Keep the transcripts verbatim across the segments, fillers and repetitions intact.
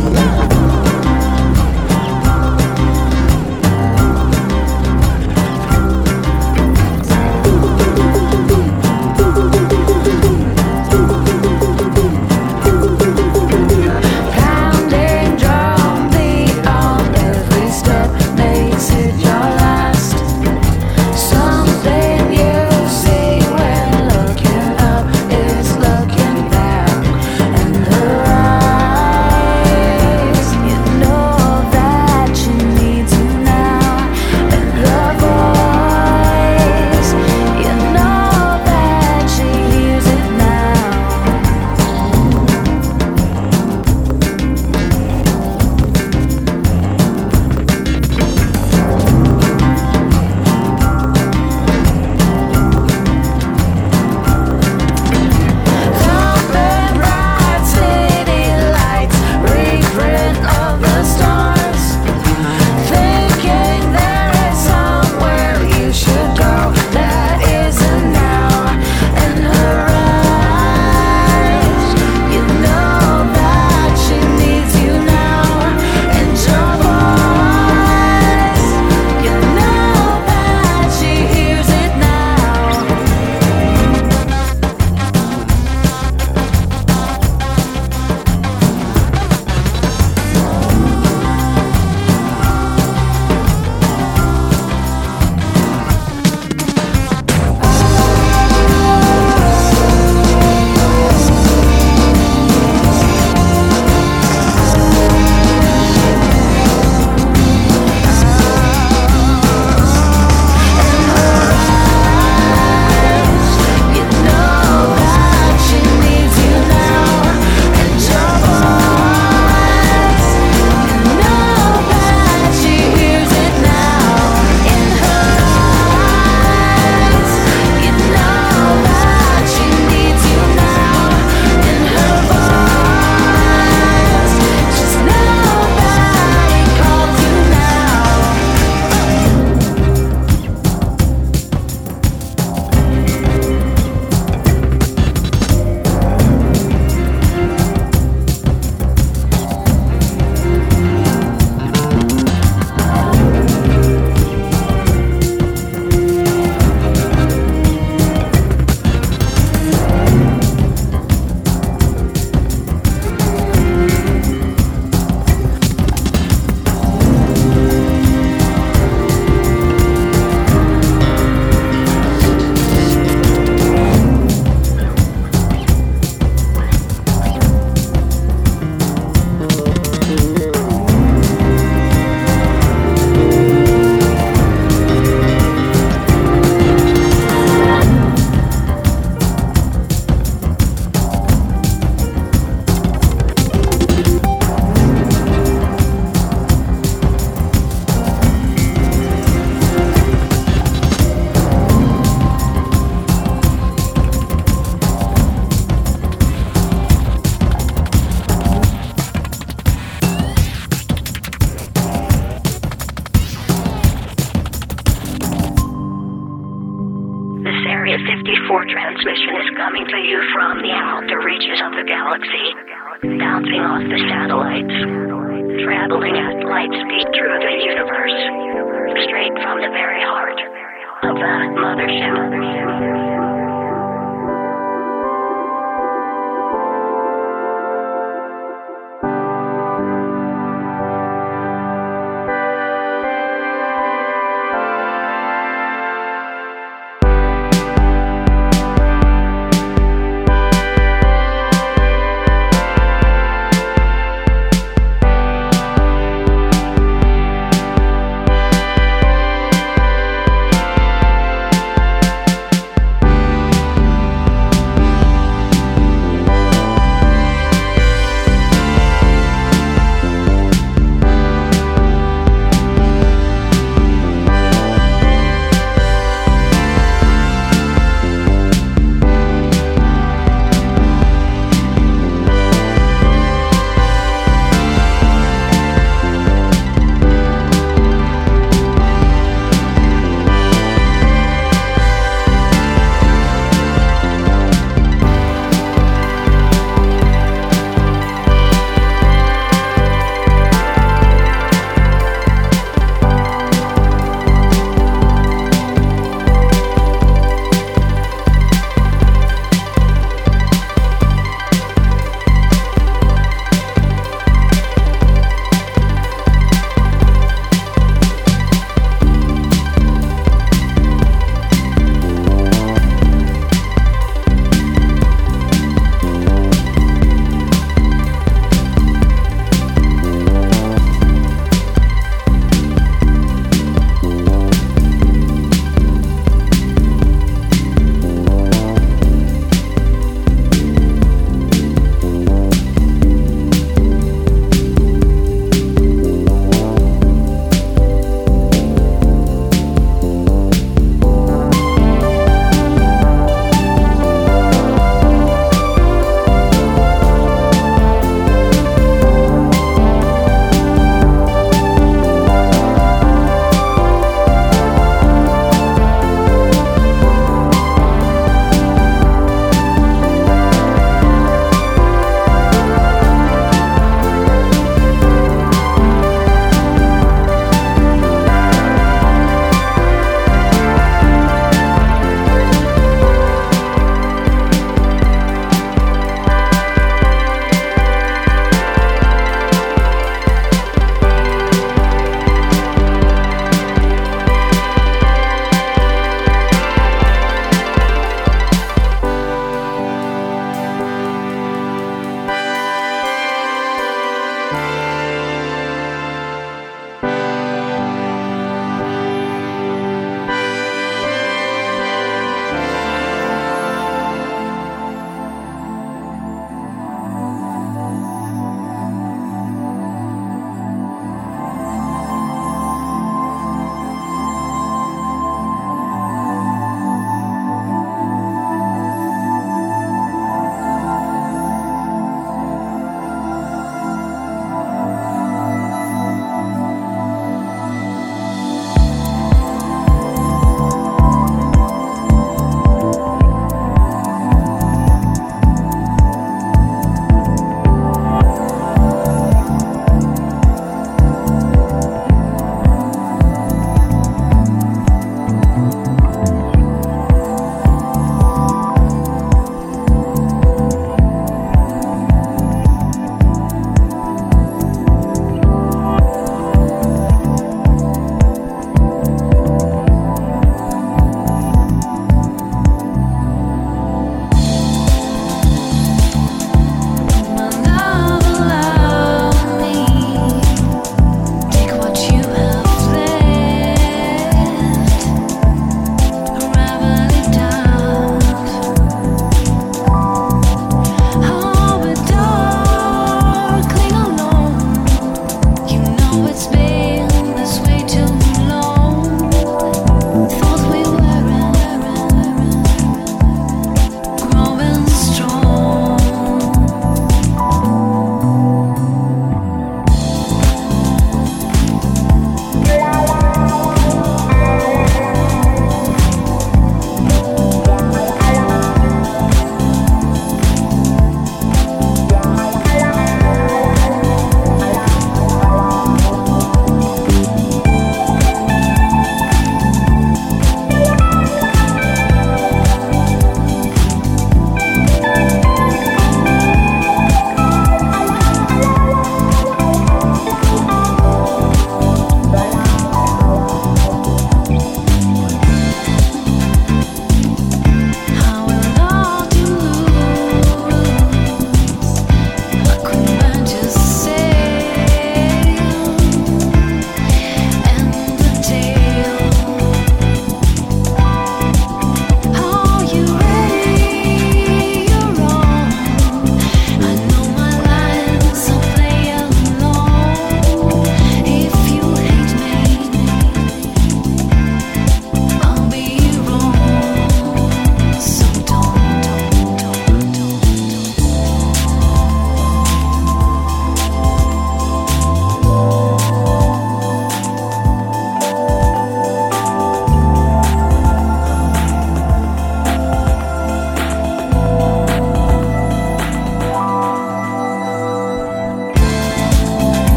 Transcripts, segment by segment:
fifty-four transmission is coming to you from the outer reaches of the galaxy, bouncing off the satellites, traveling at light speed through the universe, straight from the very heart of the mothership.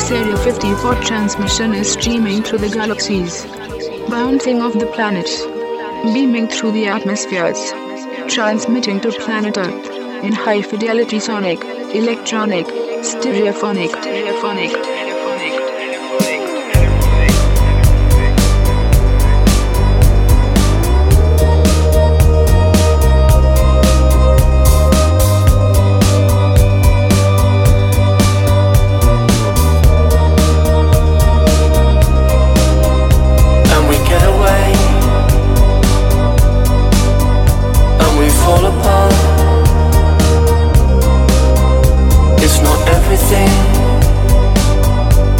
This Area fifty-four transmission is streaming through the galaxies, bouncing off the planets, beaming through the atmospheres, transmitting to planet Earth in high-fidelity sonic, electronic, stereophonic, stereophonic. It's not everything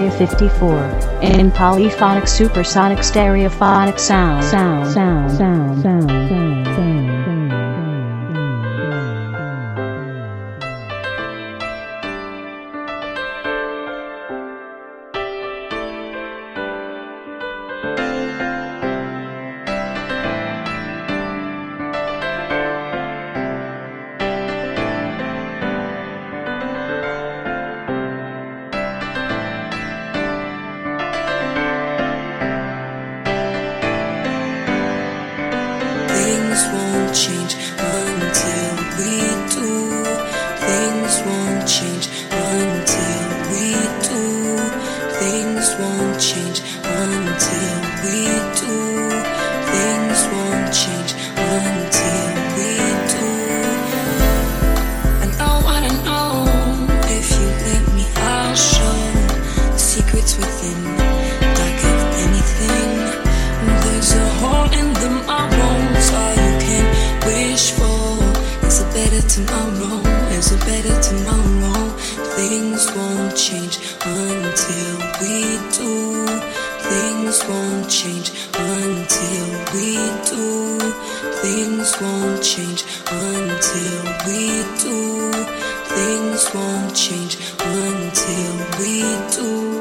Area fifty-four. In polyphonic supersonic stereophonic sound. Sound, sound, sound, sound, sound, sound. Things won't change until we do. Things won't change until we do. Things won't change until we do. Things won't change until we do. I know what I know. If you let me, I'll show the secrets within. Dark of anything. There's a hole in the marbles. All you can wish for is a better tomorrow. Is a better tomorrow. Things won't change until we do. Things won't change until we do. Things won't change until we do. Things won't change until we do.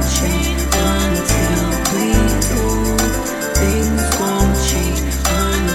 Things won't change until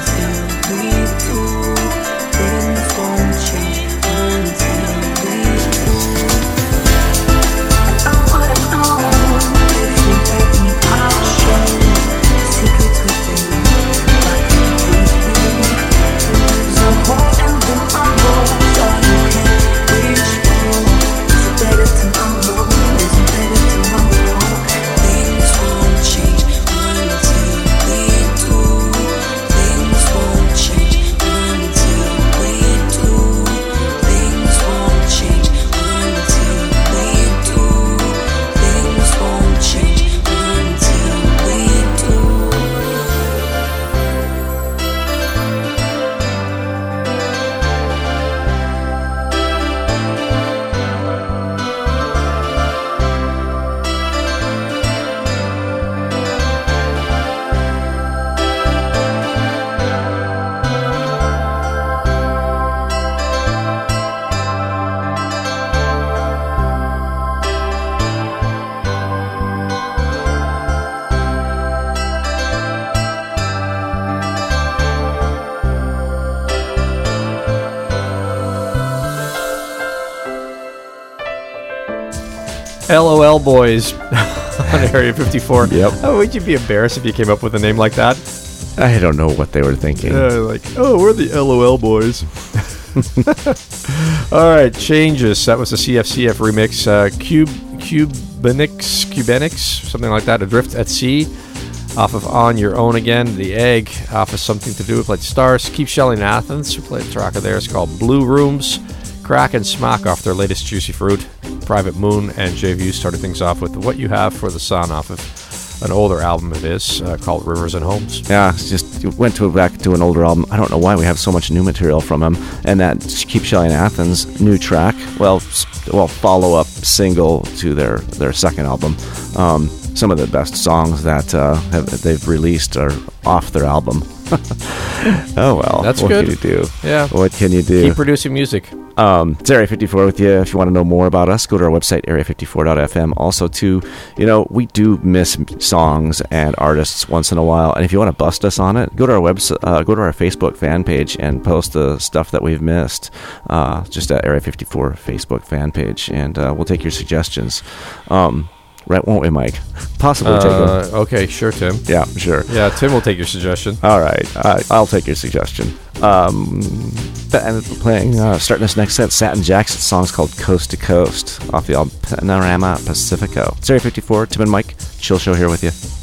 LOL Boys on Area fifty-four. Yep. Oh, would you be embarrassed if you came up with a name like that? I don't know what they were thinking. Uh, like, oh, we're the LOL Boys. All right, Changes. That was the C F C F remix. Uh, Cube, Cubanix, Cubanix, something like that. Adrift at Sea, off of On Your Own Again. The Egg, off of Something to Do with Played Stars. Keep Shelling Athens, who played a track of theirs called Blue Rooms. Crack and Smack off their latest Juicy Fruit. Private Moon and J V U started things off with What You Have for the Sun off of an older album of his uh, called Rivers and Homes. Yeah, it's just it went to back to an older album. I don't know why we have so much new material from him. And that Keep Shelling Athens new track, well, well, follow up single to their their second album. Um, some of the best songs that uh, have, they've released are off their album. Oh well, That's what good. can you do? Yeah. What can you do? Keep producing music. Um, it's Area fifty-four with you. If you want to know more about us, go to our website, area fifty-four dot f m. Also, too, you know, we do miss songs and artists once in a while. And if you want to bust us on it, go to our website, uh, go to our Facebook fan page and post the stuff that we've missed. Uh, just at Area fifty-four Facebook fan page, and uh, we'll take your suggestions. Um, right, won't we, Mike? Possibly take them. Uh, okay, sure, Tim. Yeah, sure. Yeah, Tim will take your suggestion. All right, uh, I'll take your suggestion. Um, and playing, uh, starting this next set, Satin Jackson. Song's called Coast to Coast off the album Panorama Pacifico. It's Area fifty-four, Tim and Mike, Chill Show here with you.